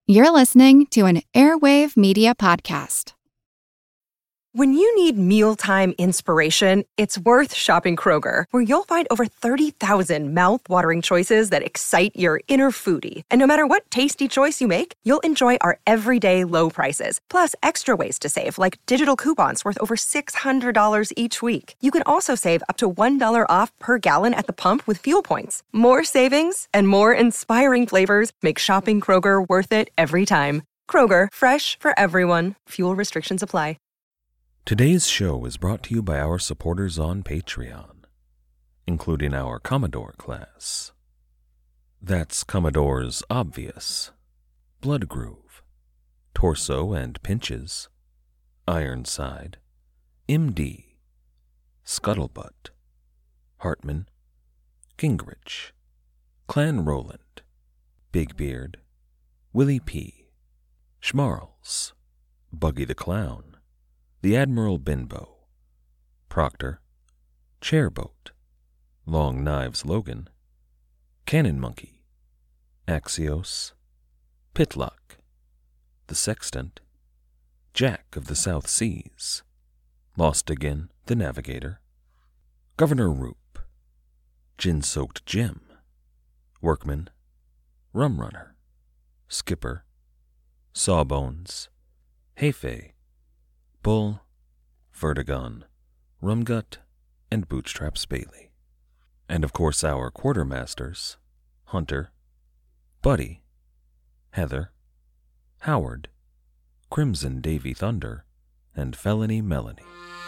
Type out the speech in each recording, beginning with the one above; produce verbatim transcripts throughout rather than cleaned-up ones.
You're listening to an Airwave Media Podcast. When you need mealtime inspiration, it's worth shopping Kroger, where you'll find over thirty thousand mouth-watering choices that excite your inner foodie. And no matter what tasty choice you make, you'll enjoy our everyday low prices, plus extra ways to save, like digital coupons worth over six hundred dollars each week. You can also save up to one dollar off per gallon at the pump with fuel points. More savings and more inspiring flavors make shopping Kroger worth it every time. Kroger, fresh for everyone. Fuel restrictions apply. Today's show is brought to you by our supporters on Patreon, including our Commodore class. That's Commodore's Obvious, Bloodgroove, Torso and Pinches, Ironside, M D, Scuttlebutt, Hartman, Gingrich, Clan Roland, Big Beard, Willie P., Schmarls, Buggy the Clown, The Admiral Benbow, Proctor, Chairboat, Long Knives Logan, Cannon Monkey, Axios, Pitlock, The Sextant, Jack of the South Seas, Lost Again, The Navigator, Governor Roop, Gin-Soaked Jim, Workman, Rum Runner, Skipper, Sawbones, Hefe, Bull, Vertigon, Rumgut, and Bootstraps Bailey. And of course our quartermasters, Hunter, Buddy, Heather, Howard, Crimson Davy Thunder, and Felony Melanie.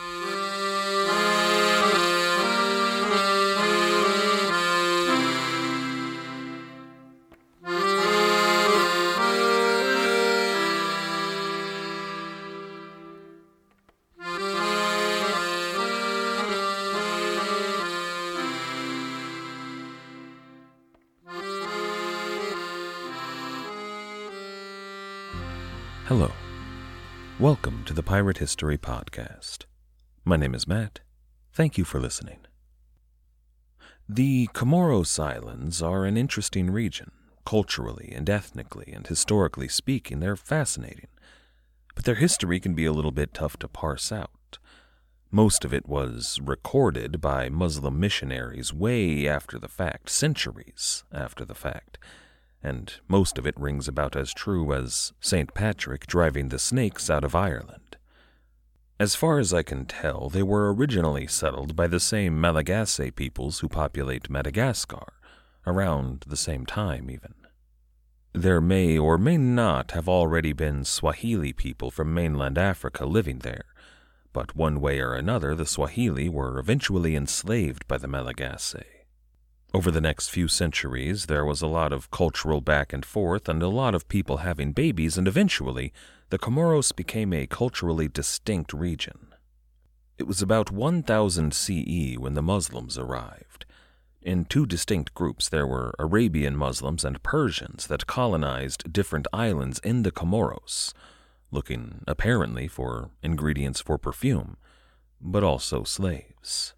Hello. Welcome to the Pirate History Podcast. My name is Matt. Thank you for listening. The Comoros Islands are an interesting region. Culturally and ethnically and historically speaking, they're fascinating. But their history can be a little bit tough to parse out. Most of it was recorded by Muslim missionaries way after the fact, centuries after the fact. And most of it rings about as true as Saint Patrick driving the snakes out of Ireland. As far as I can tell, they were originally settled by the same Malagasy peoples who populate Madagascar, around the same time even. There may or may not have already been Swahili people from mainland Africa living there, but one way or another the Swahili were eventually enslaved by the Malagasy. Over the next few centuries, there was a lot of cultural back and forth and a lot of people having babies, and eventually, the Comoros became a culturally distinct region. It was about one thousand C E when the Muslims arrived. In two distinct groups, there were Arabian Muslims and Persians that colonized different islands in the Comoros, looking apparently for ingredients for perfume, but also slaves.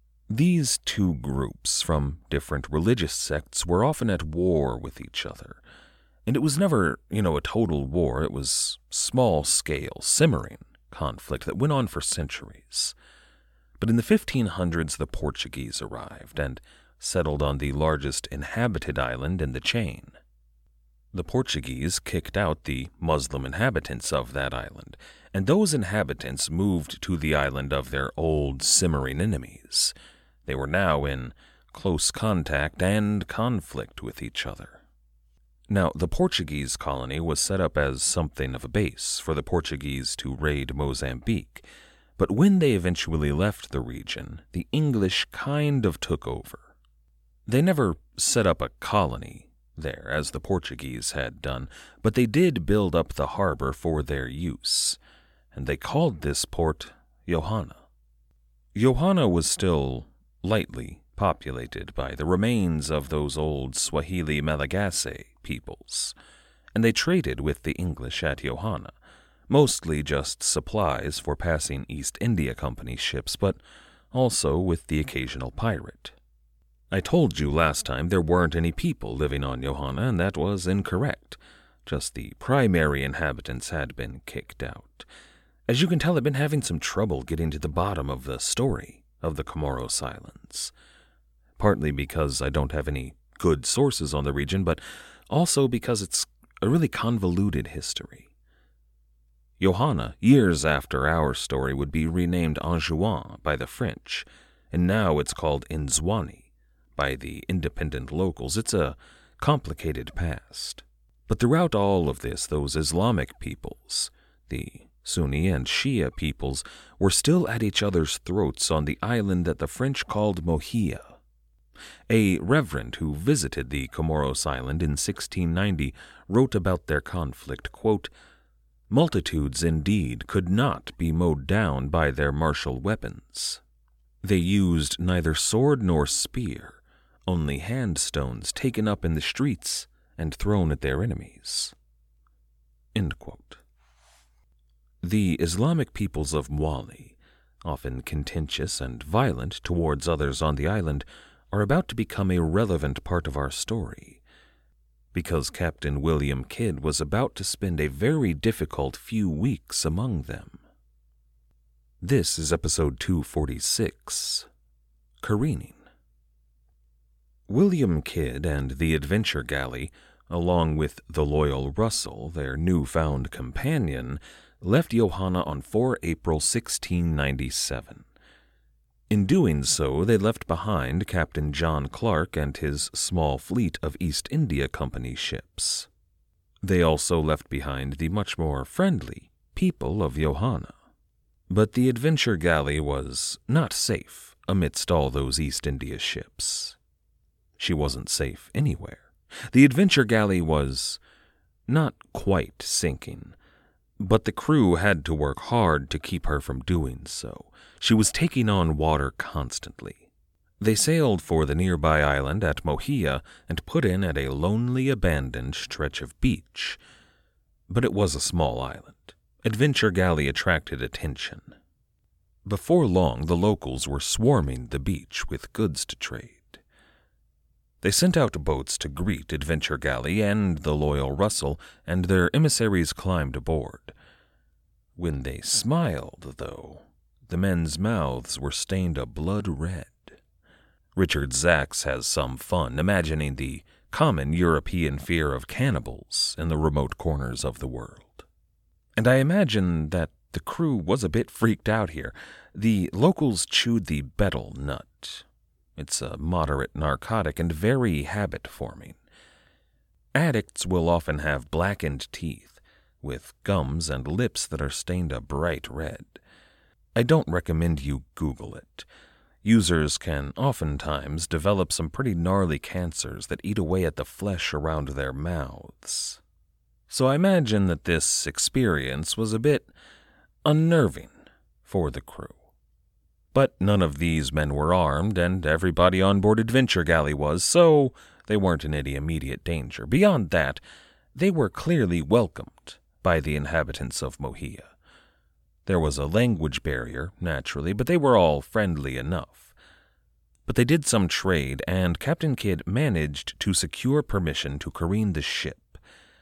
These two groups from different religious sects were often at war with each other. And it was never, you know, a total war. It was small-scale, simmering conflict that went on for centuries. But in the fifteen hundreds, the Portuguese arrived and settled on the largest inhabited island in the chain. The Portuguese kicked out the Muslim inhabitants of that island, and those inhabitants moved to the island of their old simmering enemies. They were now in close contact and conflict with each other. Now, the Portuguese colony was set up as something of a base for the Portuguese to raid Mozambique, but when they eventually left the region, the English kind of took over. They never set up a colony there, as the Portuguese had done, but they did build up the harbor for their use, and they called this port Johanna. Johanna was still lightly populated by the remains of those old Swahili Malagasy peoples, and they traded with the English at Johanna, mostly just supplies for passing East India Company ships, but also with the occasional pirate. I told you last time there weren't any people living on Johanna, and that was incorrect. just the primary inhabitants had been kicked out. As you can tell, I've been having some trouble getting to the bottom of the story of the Comoros Islands. Partly because I don't have any good sources on the region, but also because it's a really convoluted history. Johanna, years after our story, would be renamed Anjouan by the French, and now it's called Nzwani by the independent locals. It's a complicated past. But throughout all of this, those Islamic peoples, the Sunni and Shia peoples, were still at each other's throats on the island that the French called Mohia. A reverend who visited the Comoros Island in sixteen ninety wrote about their conflict, quote, "Multitudes indeed could not be mowed down by their martial weapons. They used neither sword nor spear, only handstones taken up in the streets and thrown at their enemies." End quote. The Islamic peoples of Mwali, often contentious and violent towards others on the island, are about to become a relevant part of our story, because Captain William Kidd was about to spend a very difficult few weeks among them. This is episode two forty-six, Careening. William Kidd and the Adventure Galley, along with the loyal Russell, their newfound companion, left Johanna on the fourth of April sixteen ninety-seven. In doing so, they left behind Captain John Clark and his small fleet of East India Company ships. They also left behind the much more friendly people of Johanna. But the Adventure Galley was not safe amidst all those East India ships. She wasn't safe anywhere. The Adventure Galley was not quite sinking, but the crew had to work hard to keep her from doing so. She was taking on water constantly. They sailed for the nearby island at Mohia and put in at a lonely, abandoned stretch of beach. But it was a small island. Adventure Galley attracted attention. Before long, the locals were swarming the beach with goods to trade. They sent out boats to greet Adventure Galley and the loyal Russell, and their emissaries climbed aboard. When they smiled, though, the men's mouths were stained a blood red. Richard Zacks has some fun imagining the common European fear of cannibals in the remote corners of the world. And I imagine that the crew was a bit freaked out here. The locals chewed the betel nut. It's a moderate narcotic and very habit-forming. Addicts will often have blackened teeth, with gums and lips that are stained a bright red. I don't recommend you Google it. Users can oftentimes develop some pretty gnarly cancers that eat away at the flesh around their mouths. So I imagine that this experience was a bit unnerving for the crew. But none of these men were armed, and everybody on board Adventure Galley was, so they weren't in any immediate danger. Beyond that, they were clearly welcomed by the inhabitants of Mohia. There was a language barrier, naturally, but they were all friendly enough. But they did some trade, and Captain Kidd managed to secure permission to careen the ship.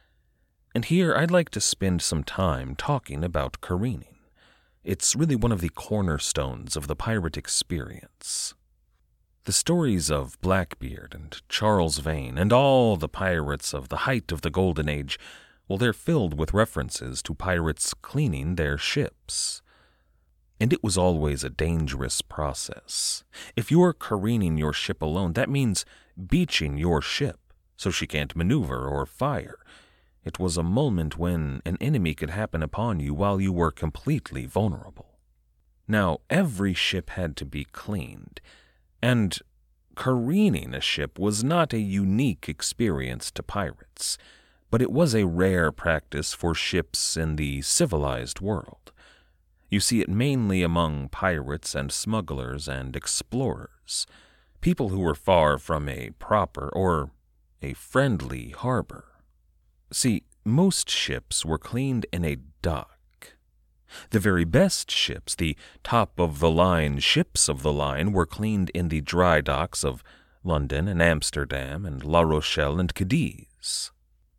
And here I'd like to spend some time talking about careening. It's really one of the cornerstones of the pirate experience. The stories of Blackbeard and Charles Vane and all the pirates of the height of the Golden Age, well, they're filled with references to pirates cleaning their ships. And it was always a dangerous process. If you're careening your ship alone, that means beaching your ship so she can't maneuver or fire. It was a moment when an enemy could happen upon you while you were completely vulnerable. Now, every ship had to be cleaned, and careening a ship was not a unique experience to pirates, but it was a rare practice for ships in the civilized world. You see it mainly among pirates and smugglers and explorers, people who were far from a proper or a friendly harbor. See, most ships were cleaned in a dock. The very best ships, the top-of-the-line ships of the line, were cleaned in the dry docks of London and Amsterdam and La Rochelle and Cadiz.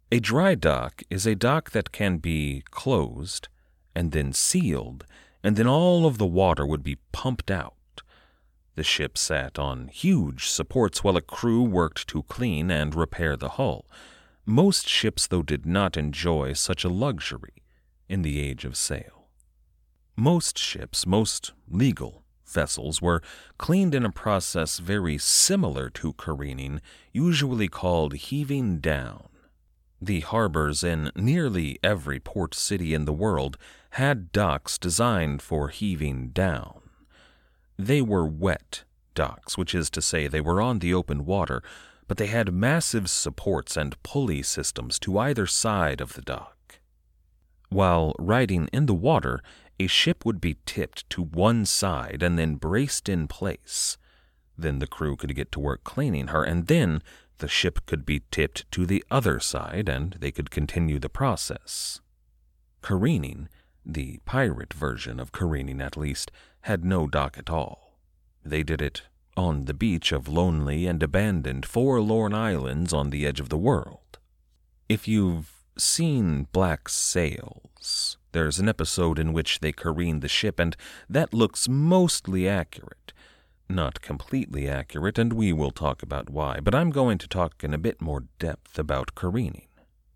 A dry dock is a dock that can be closed and then sealed, and then all of the water would be pumped out. The ship sat on huge supports while a crew worked to clean and repair the hull. Most ships, though, did not enjoy such a luxury in the age of sail. Most ships, most legal vessels, were cleaned in a process very similar to careening, usually called heaving down. The harbors in nearly every port city in the world had docks designed for heaving down. They were wet docks, which is to say they were on the open water, but they had massive supports and pulley systems to either side of the dock. While riding in the water, a ship would be tipped to one side and then braced in place. Then the crew could get to work cleaning her, and then the ship could be tipped to the other side and they could continue the process. Careening, the pirate version of careening at least, had no dock at all. They did it on the beach of lonely and abandoned forlorn islands on the edge of the world. If you've seen Black Sails, there's an episode in which they careen the ship, and that looks mostly accurate. Not completely accurate, and we will talk about why, but I'm going to talk in a bit more depth about careening.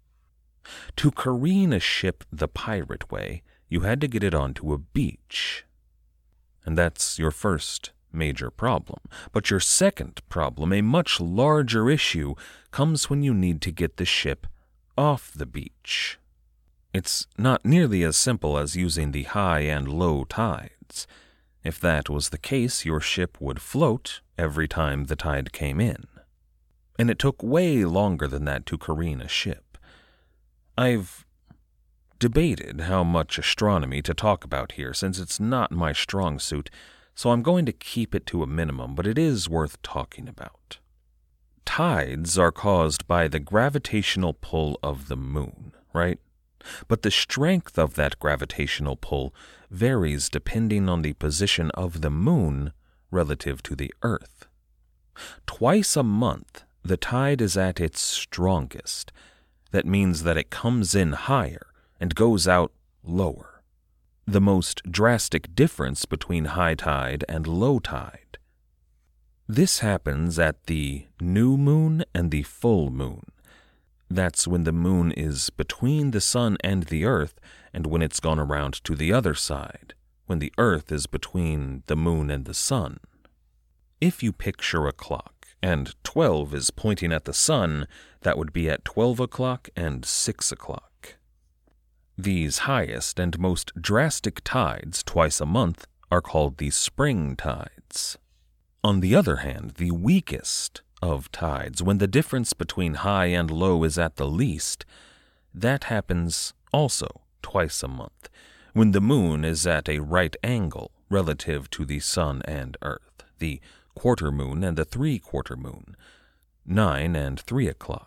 To careen a ship the pirate way, you had to get it onto a beach. And that's your first major problem. But your second problem, a much larger issue, comes when you need to get the ship off the beach. It's not nearly as simple as using the high and low tides. If that was the case, your ship would float every time the tide came in. And it took way longer than that to careen a ship. I've debated how much astronomy to talk about here, since it's not my strong suit, so I'm going to keep it to a minimum, but it is worth talking about. Tides are caused by the gravitational pull of the moon, right? But the strength of that gravitational pull varies depending on the position of the moon relative to the Earth. Twice a month, the tide is at its strongest. That means that it comes in higher and goes out lower. The most drastic difference between high tide and low tide. This happens at the new moon and the full moon. That's when the moon is between the sun and the earth, and when it's gone around to the other side, when the earth is between the moon and the sun. If you picture a clock, and twelve is pointing at the sun, that would be at twelve o'clock and six o'clock. These highest and most drastic tides twice a month are called the spring tides. On the other hand, the weakest of tides, when the difference between high and low is at the least, that happens also twice a month, when the moon is at a right angle relative to the sun and earth, the quarter moon and the three-quarter moon, nine and three o'clock.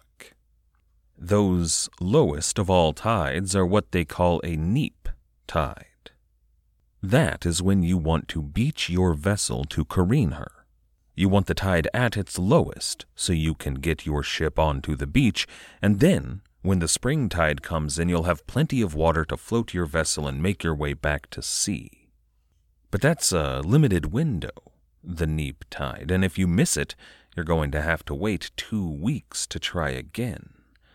Those lowest of all tides are what they call a neap tide. That is when you want to beach your vessel to careen her. You want the tide at its lowest so you can get your ship onto the beach, and then, when the spring tide comes in, you'll have plenty of water to float your vessel and make your way back to sea. But that's a limited window, the neap tide, and if you miss it, you're going to have to wait two weeks to try again.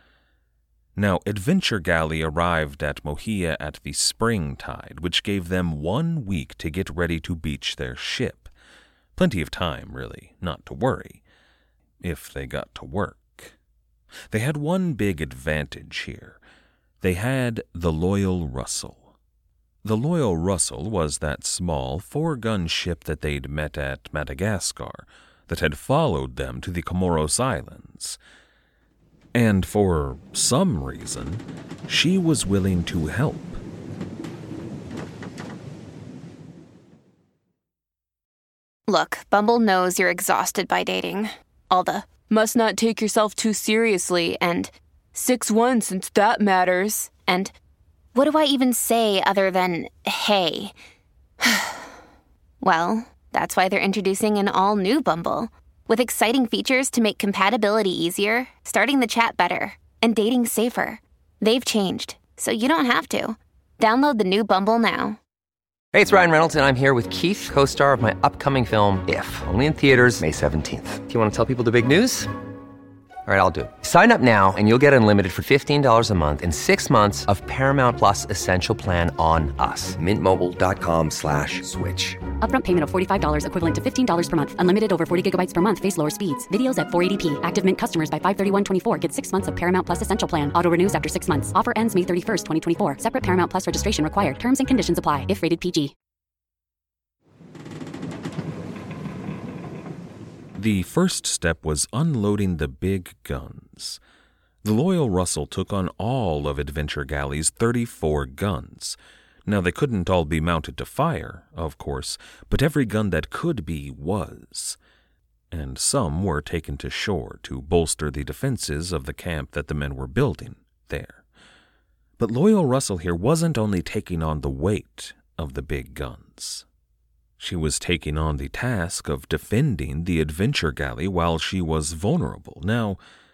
Now, Adventure Galley arrived at Mohia at the spring tide, which gave them one week to get ready to beach their ship. Plenty of time, really, not to worry, if they got to work. They had one big advantage here. They had the Loyal Russell. The Loyal Russell was that small four-gun ship that they'd met at Madagascar, that had followed them to the Comoros Islands. And for some reason, she was willing to help. Look, Bumble knows you're exhausted by dating. All the, must not take yourself too seriously, and six one since that matters, and what do I even say other than, hey? Well, that's why they're introducing an all-new Bumble, with exciting features to make compatibility easier, starting the chat better, and dating safer. They've changed, so you don't have to. Download the new Bumble now. Hey, it's Ryan Reynolds, and I'm here with Keith, co-star of my upcoming film, If, only in theaters May seventeenth. Do you want to tell people the big news? All right, I'll do it. Sign up now and you'll get unlimited for fifteen dollars a month and six months of Paramount Plus Essential Plan on us. Mint Mobile dot com slash switch. Upfront payment of forty-five dollars equivalent to fifteen dollars per month. Unlimited over forty gigabytes per month. Face lower speeds. Videos at four eighty p. Active Mint customers by five thirty-one twenty-four get six months of Paramount Plus Essential Plan. Auto renews after six months. Offer ends May thirty-first, twenty twenty-four. Separate Paramount Plus registration required. Terms and conditions apply if rated P G. The first step was unloading the big guns. The Loyal Russell took on all of Adventure Galley's thirty-four guns. Now, they couldn't all be mounted to fire, of course, but every gun that could be was. And some were taken to shore to bolster the defenses of the camp that the men were building there. But Loyal Russell here wasn't only taking on the weight of the big guns. She was taking on the task of defending the Adventure Galley while she was vulnerable. Now,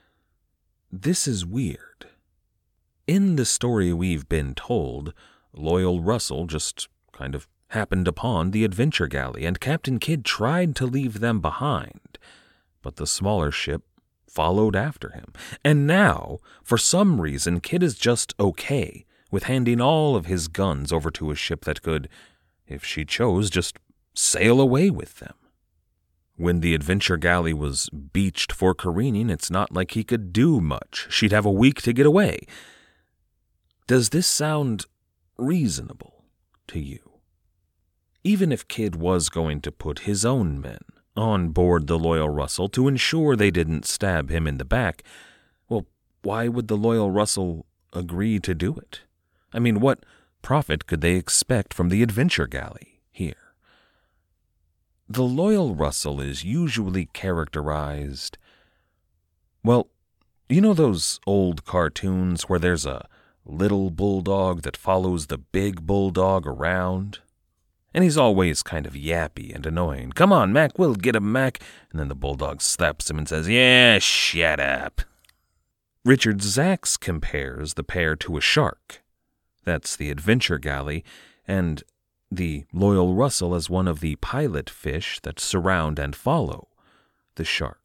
this is weird. In the story we've been told, Loyal Russell just kind of happened upon the Adventure Galley, and Captain Kidd tried to leave them behind, but the smaller ship followed after him. And now, for some reason, Kidd is just okay with handing all of his guns over to a ship that could, if she chose, just sail away with them. When the Adventure Galley was beached for careening, it's not like he could do much. She'd have a week to get away. Does this sound reasonable to you? Even if Kidd was going to put his own men on board the Loyal Russell to ensure they didn't stab him in the back, well, why would the Loyal Russell agree to do it? I mean, what profit could they expect from the Adventure Galley here? The Loyal Russell is usually characterized, well, you know those old cartoons where there's a little bulldog that follows the big bulldog around? And he's always kind of yappy and annoying. Come on, Mac, we'll get him, Mac. And then the bulldog slaps him and says, yeah, shut up. Richard Zacks compares the pair to a shark. That's the Adventure Galley, and the Loyal Russell as one of the pilot fish that surround and follow the shark.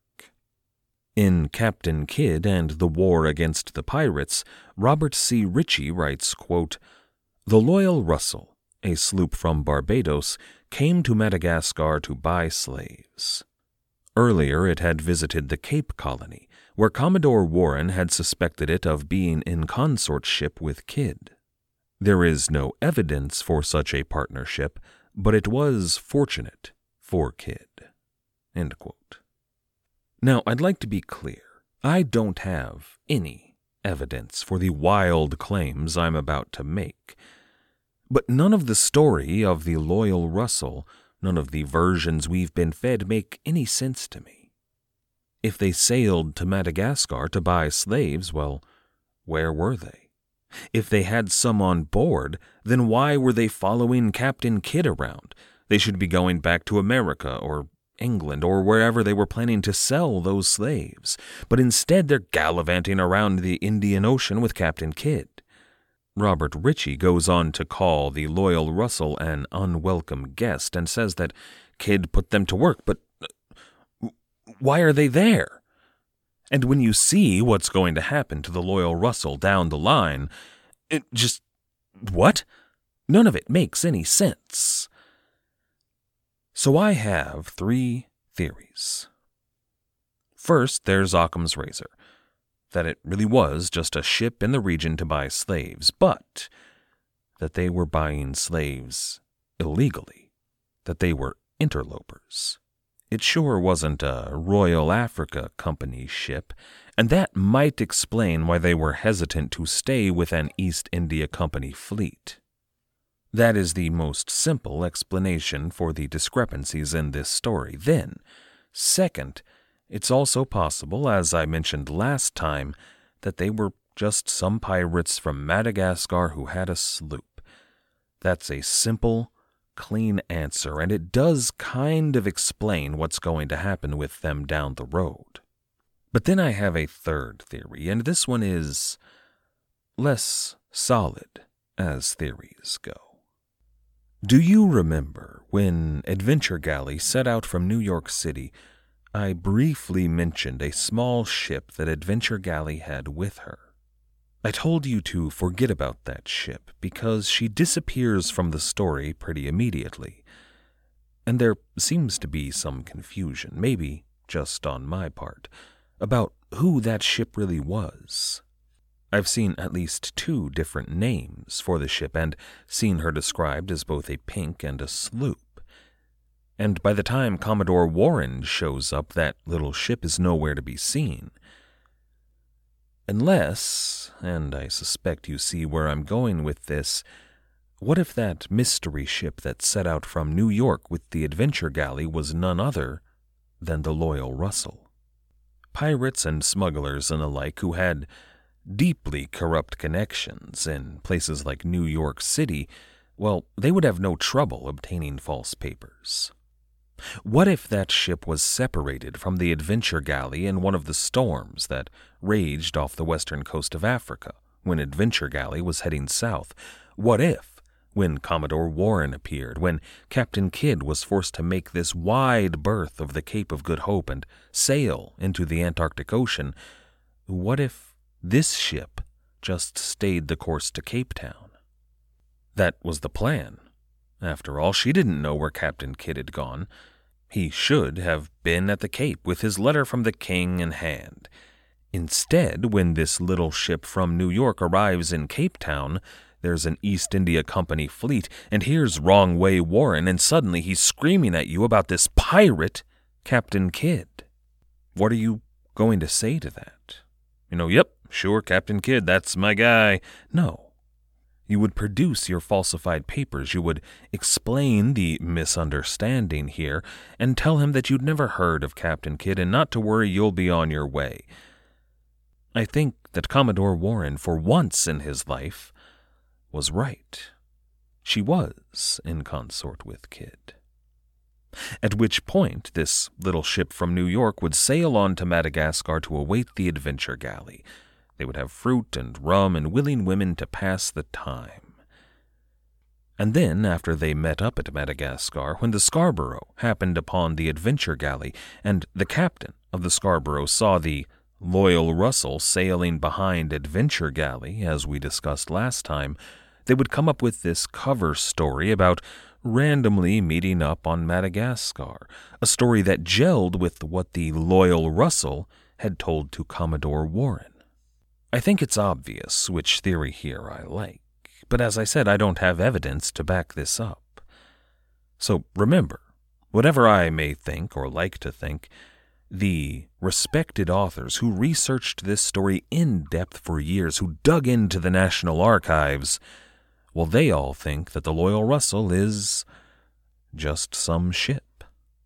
In Captain Kidd and the War Against the Pirates, Robert C. Ritchie writes, quote, "The Loyal Russell, a sloop from Barbados, came to Madagascar to buy slaves. Earlier it had visited the Cape Colony, where Commodore Warren had suspected it of being in consortship with Kidd. There is no evidence for such a partnership, but it was fortunate for Kidd." End quote. Now, I'd like to be clear. I don't have any evidence for the wild claims I'm about to make. But none of the story of the Loyal Russell, none of the versions we've been fed make any sense to me. If they sailed to Madagascar to buy slaves, well, where were they? If they had some on board, then why were they following Captain Kidd around? They should be going back to America or England or wherever they were planning to sell those slaves. But instead they're gallivanting around the Indian Ocean with Captain Kidd. Robert Ritchie goes on to call the Loyal Russell an unwelcome guest and says that Kidd put them to work, but why are they there? And when you see what's going to happen to the Loyal Russell down the line, it just, what? None of it makes any sense. So I have three theories. First, there's Occam's razor, that it really was just a ship in the region to buy slaves, but that they were buying slaves illegally, that they were interlopers. It sure wasn't a Royal Africa Company ship, and that might explain why they were hesitant to stay with an East India Company fleet. That is the most simple explanation for the discrepancies in this story. Then, second, it's also possible, as I mentioned last time, that they were just some pirates from Madagascar who had a sloop. That's a simple, clean answer, and it does kind of explain what's going to happen with them down the road. But then I have a third theory, and this one is less solid as theories go. Do you remember when Adventure Galley set out from New York City, I briefly mentioned a small ship that Adventure Galley had with her? I told you to forget about that ship because she disappears from the story pretty immediately, and there seems to be some confusion, maybe just on my part, about who that ship really was. I've seen at least two different names for the ship and seen her described as both a pink and a sloop. And by the time Commodore Warren shows up, that little ship is nowhere to be seen. Unless, and I suspect you see where I'm going with this, what if that mystery ship that set out from New York with the Adventure Galley was none other than the Loyal Russell? Pirates and smugglers and the like who had deeply corrupt connections in places like New York City, well, they would have no trouble obtaining false papers. What if that ship was separated from the Adventure Galley in one of the storms that raged off the western coast of Africa when Adventure Galley was heading south? What if, when Commodore Warren appeared, when Captain Kidd was forced to make this wide berth of the Cape of Good Hope and sail into the Antarctic Ocean, what if this ship just stayed the course to Cape Town? That was the plan. After all, she didn't know where Captain Kidd had gone. He should have been at the Cape with his letter from the king in hand. Instead, when this little ship from New York arrives in Cape Town, there's an East India Company fleet, and here's Wrong Way Warren, and suddenly he's screaming at you about this pirate, Captain Kidd. What are you going to say to that? You know, yep, sure, Captain Kidd, that's my guy. No. You would produce your falsified papers. You would explain the misunderstanding here and tell him that you'd never heard of Captain Kidd and not to worry, you'll be on your way. I think that Commodore Warren, for once in his life, was right. She was in consort with Kidd. At which point, this little ship from New York would sail on to Madagascar to await the Adventure Galley. They would have fruit and rum and willing women to pass the time. And then, after they met up at Madagascar, when the Scarborough happened upon the Adventure Galley, and the captain of the Scarborough saw the Loyal Russell sailing behind Adventure Galley, as we discussed last time, they would come up with this cover story about randomly meeting up on Madagascar, a story that gelled with what the Loyal Russell had told to Commodore Warren. I think it's obvious which theory here I like, but as I said, I don't have evidence to back this up. So remember, whatever I may think or like to think, the respected authors who researched this story in depth for years, who dug into the National Archives, well, they all think that the Loyal Russell is just some ship.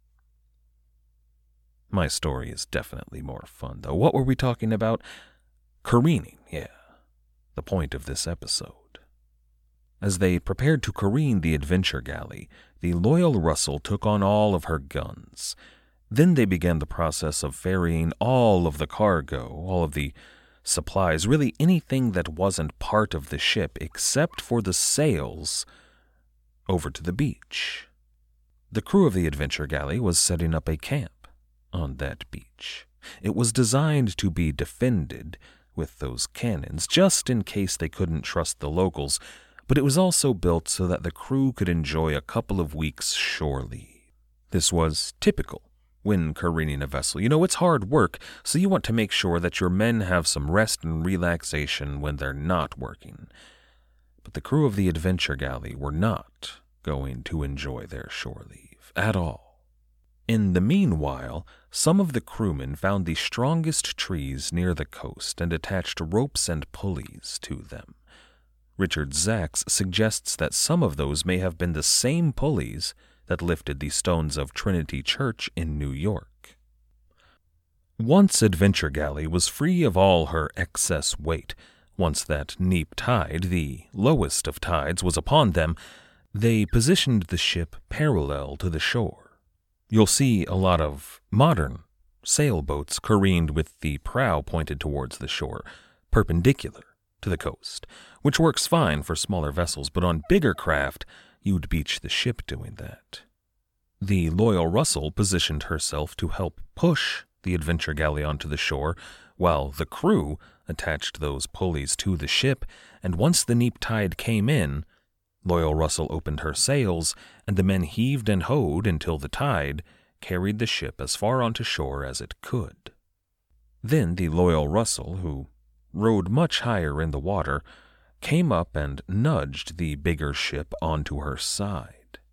My story is definitely more fun, though. What were we talking about? Careening, yeah, the point of this episode. As they prepared to careen the Adventure Galley, the Loyal Russell took on all of her guns. Then they began the process of ferrying all of the cargo, all of the supplies, really anything that wasn't part of the ship except for the sails, over to the beach. The crew of the Adventure Galley was setting up a camp on that beach. It was designed to be defended with those cannons, just in case they couldn't trust the locals, but it was also built so that the crew could enjoy a couple of weeks shore leave. This was typical when careening a vessel. You know, it's hard work, so you want to make sure that your men have some rest and relaxation when they're not working. But the crew of the Adventure Galley were not going to enjoy their shore leave at all. In the meanwhile, some of the crewmen found the strongest trees near the coast and attached ropes and pulleys to them. Richard Zacks suggests that some of those may have been the same pulleys that lifted the stones of Trinity Church in New York. Once Adventure Galley was free of all her excess weight, once that neap tide, the lowest of tides, was upon them, they positioned the ship parallel to the shore. You'll see a lot of modern sailboats careened with the prow pointed towards the shore, perpendicular to the coast, which works fine for smaller vessels, but on bigger craft, you'd beach the ship doing that. The Loyal Russell positioned herself to help push the adventure galley onto the shore, while the crew attached those pulleys to the ship, and once the neap tide came in, Loyal Russell opened her sails, and the men heaved and hoed until the tide carried the ship as far onto shore as it could. Then the Loyal Russell, who rode much higher in the water, came up and nudged the bigger ship onto her side.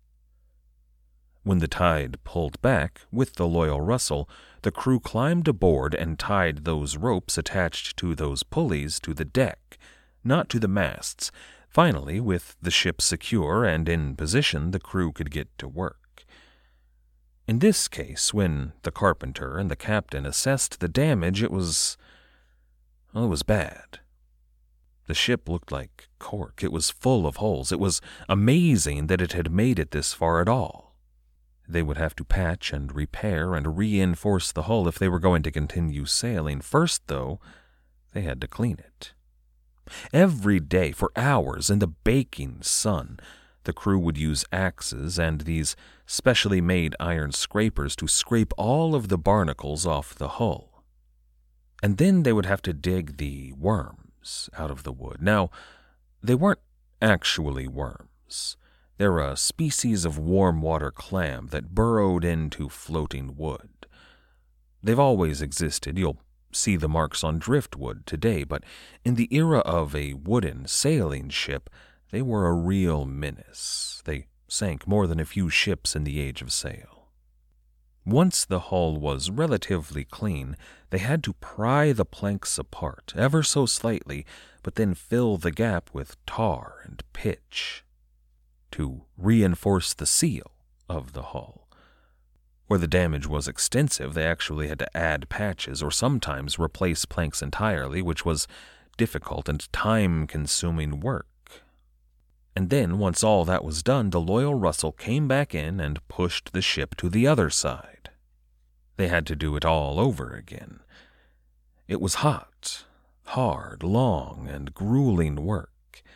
When the tide pulled back with the Loyal Russell, the crew climbed aboard and tied those ropes attached to those pulleys to the deck, not to the masts. Finally, with the ship secure and in position, the crew could get to work. In this case, when the carpenter and the captain assessed the damage, it was, well, it was bad. The ship looked like cork. It was full of holes. It was amazing that it had made it this far at all. They would have to patch and repair and reinforce the hull if they were going to continue sailing. First, though, they had to clean it. Every day, for hours, in the baking sun, the crew would use axes and these specially made iron scrapers to scrape all of the barnacles off the hull. And then they would have to dig the worms out of the wood. Now, they weren't actually worms. They're a species of warm water clam that burrowed into floating wood. They've always existed. You'll see the marks on driftwood today, but in the era of a wooden sailing ship, they were a real menace. They sank more than a few ships in the age of sail. Once the hull was relatively clean, they had to pry the planks apart, ever so slightly, but then fill the gap with tar and pitch to reinforce the seal of the hull. Where the damage was extensive, they actually had to add patches or sometimes replace planks entirely, which was difficult and time-consuming work. And then, once all that was done, the Loyal Russell came back in and pushed the ship to the other side. They had to do it all over again. It was hot, hard, long, and grueling work.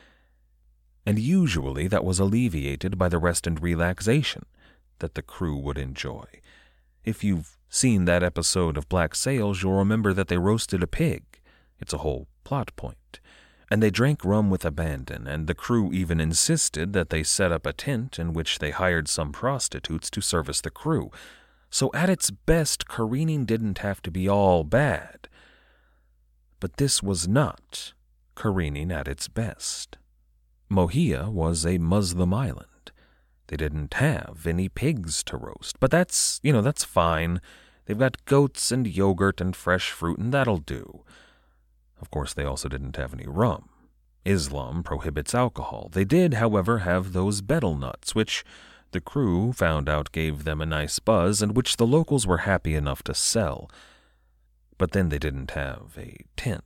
And usually that was alleviated by the rest and relaxation that the crew would enjoy. If you've seen that episode of Black Sails, you'll remember that they roasted a pig. It's a whole plot point. And they drank rum with abandon, and the crew even insisted that they set up a tent in which they hired some prostitutes to service the crew. So at its best, careening didn't have to be all bad. But this was not careening at its best. Mohia was a Muslim island. They didn't have any pigs to roast, but that's, you know, that's fine. They've got goats and yogurt and fresh fruit, and that'll do. Of course, they also didn't have any rum. Islam prohibits alcohol. They did, however, have those betel nuts, which the crew found out gave them a nice buzz and which the locals were happy enough to sell. But then they didn't have a tent.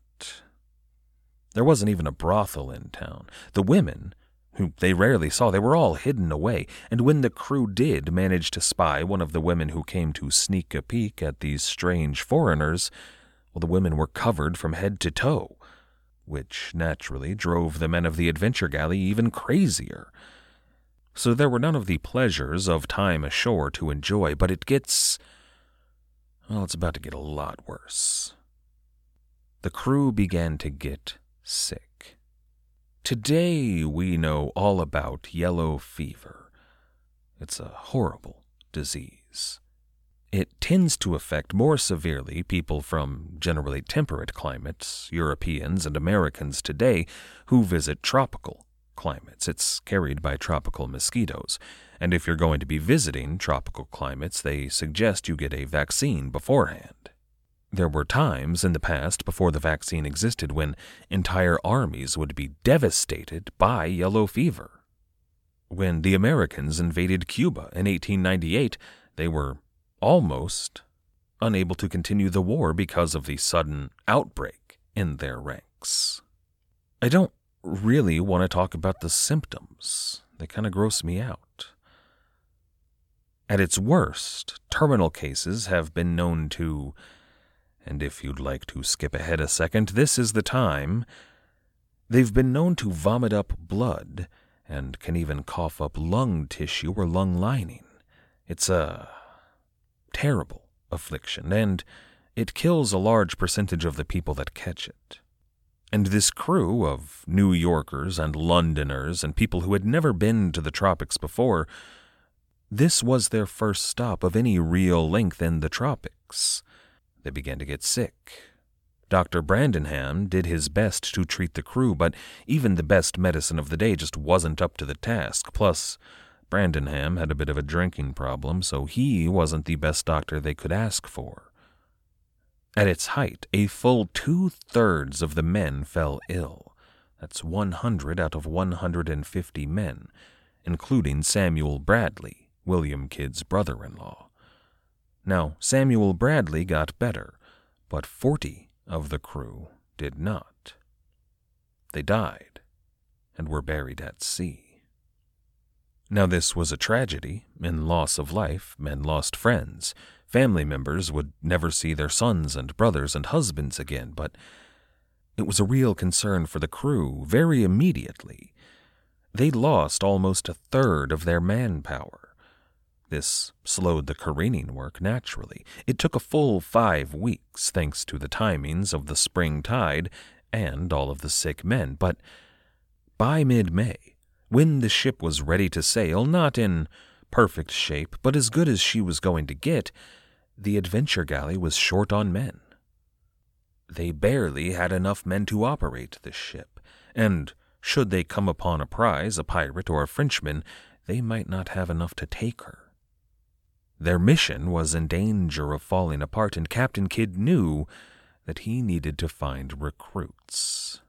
There wasn't even a brothel in town. The women, who they rarely saw, they were all hidden away, and when the crew did manage to spy one of the women who came to sneak a peek at these strange foreigners, well, the women were covered from head to toe, which naturally drove the men of the adventure galley even crazier. So there were none of the pleasures of time ashore to enjoy, but it gets, well, it's about to get a lot worse. The crew began to get sick. Today we know all about yellow fever. It's a horrible disease. It tends to affect more severely people from generally temperate climates, Europeans and Americans today, who visit tropical climates. It's carried by tropical mosquitoes, and if you're going to be visiting tropical climates, they suggest you get a vaccine beforehand. There were times in the past, before the vaccine existed, when entire armies would be devastated by yellow fever. When the Americans invaded Cuba in eighteen ninety-eight, they were almost unable to continue the war because of the sudden outbreak in their ranks. I don't really want to talk about the symptoms. They kind of gross me out. At its worst, terminal cases have been known to, and if you'd like to skip ahead a second, this is the time, they've been known to vomit up blood and can even cough up lung tissue or lung lining. It's a terrible affliction, and it kills a large percentage of the people that catch it. And this crew of New Yorkers and Londoners and people who had never been to the tropics before, this was their first stop of any real length in the tropics. They began to get sick. Doctor Brandenham did his best to treat the crew, but even the best medicine of the day just wasn't up to the task. Plus, Brandenham had a bit of a drinking problem, so he wasn't the best doctor they could ask for. At its height, a full two-thirds of the men fell ill. That's one hundred out of one hundred fifty men, including Samuel Bradley, William Kidd's brother-in-law. Now, Samuel Bradley got better, but forty of the crew did not. They died and were buried at sea. Now, this was a tragedy. In loss of life, men lost friends. Family members would never see their sons and brothers and husbands again, but it was a real concern for the crew very immediately. They lost almost a third of their manpower. This slowed the careening work naturally. It took a full five weeks, thanks to the timings of the spring tide and all of the sick men. But by mid-May, when the ship was ready to sail, not in perfect shape, but as good as she was going to get, the Adventure Galley was short on men. They barely had enough men to operate the ship, and should they come upon a prize, a pirate or a Frenchman, they might not have enough to take her. Their mission was in danger of falling apart, and Captain Kidd knew that he needed to find recruits.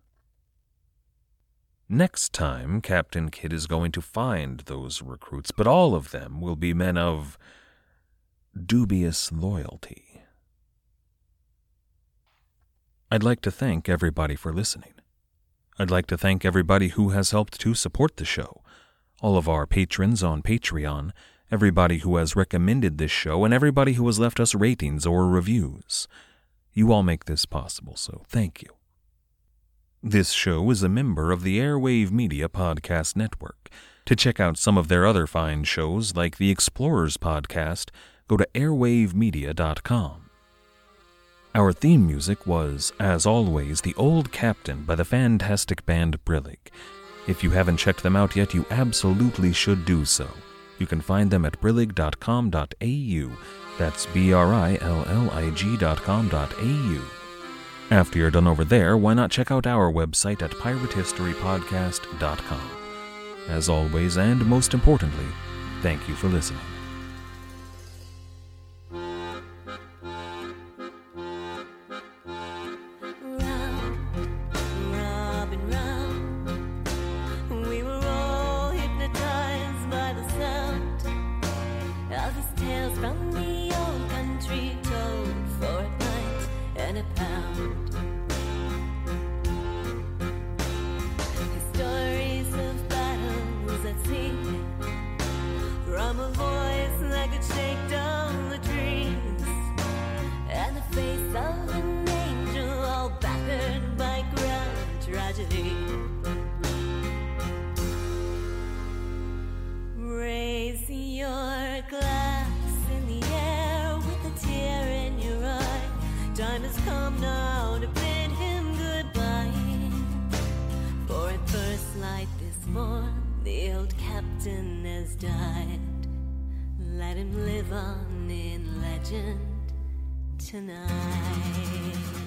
Next time, Captain Kidd is going to find those recruits, but all of them will be men of dubious loyalty. I'd like to thank everybody for listening. I'd like to thank everybody who has helped to support the show, all of our patrons on Patreon, everybody who has recommended this show, and everybody who has left us ratings or reviews. You all make this possible, so thank you. This show is a member of the Airwave Media Podcast Network. To check out some of their other fine shows, like the Explorers Podcast, go to airwave media dot com. Our theme music was, as always, The Old Captain by the fantastic band Brillig. If you haven't checked them out yet, you absolutely should do so. You can find them at brillig dot com dot a u. That's B R I L L I G dot com dot a u. After you're done over there, why not check out our website at pirate history podcast dot com. As always, and most importantly, thank you for listening. Raise your glass in the air with a tear in your eye. Time has come now to bid him goodbye. For at first light this morn, the old captain has died. Let him live on in legend tonight.